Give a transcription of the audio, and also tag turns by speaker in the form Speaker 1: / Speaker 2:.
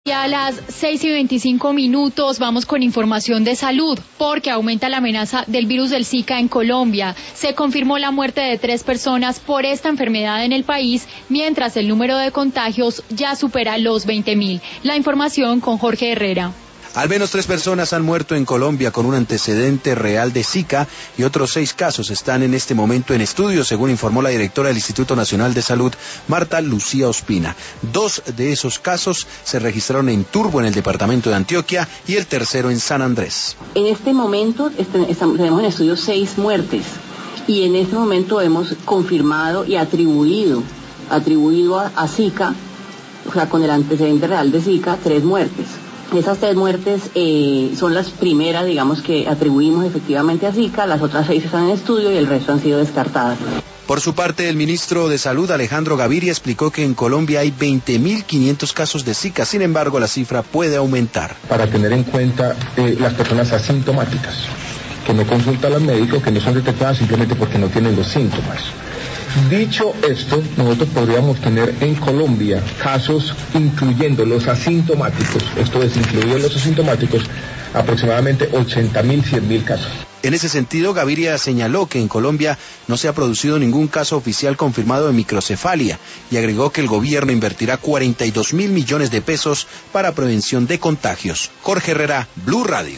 Speaker 1: Y a las 6:25 vamos con información de salud, porque aumenta la amenaza del virus del Zika en Colombia. Se confirmó la muerte de 3 personas por esta enfermedad en el país, mientras el número de contagios ya supera los 20.000. La información con Jorge Herrera.
Speaker 2: Al menos 3 personas han muerto en Colombia con un antecedente real de Zika y otros 6 casos están en este momento en estudio, según informó la directora del Instituto Nacional de Salud, Marta Lucía Ospina. 2 de esos casos se registraron en Turbo, en el departamento de Antioquia, y el tercero en San Andrés.
Speaker 3: En este momento tenemos en estudio 6 muertes y en este momento hemos confirmado y atribuido a Zika, o sea, con el antecedente real de Zika, 3 muertes. Esas 3 muertes son las primeras, digamos, que atribuimos efectivamente a Zika, las otras 6 están en estudio y el resto han sido descartadas.
Speaker 2: Por su parte, el ministro de Salud, Alejandro Gaviria, explicó que en Colombia hay 20.500 casos de Zika, sin embargo, la cifra puede aumentar.
Speaker 4: Para tener en cuenta las personas asintomáticas, que no consultan al médico, que no son detectadas simplemente porque no tienen los síntomas. Dicho esto, nosotros podríamos tener en Colombia casos incluyendo los asintomáticos, esto es, incluidos los asintomáticos, aproximadamente 80.000, 100.000 casos.
Speaker 2: En ese sentido, Gaviria señaló que en Colombia no se ha producido ningún caso oficial confirmado de microcefalia y agregó que el gobierno invertirá 42.000 millones de pesos para prevención de contagios. Jorge Herrera, Blue Radio.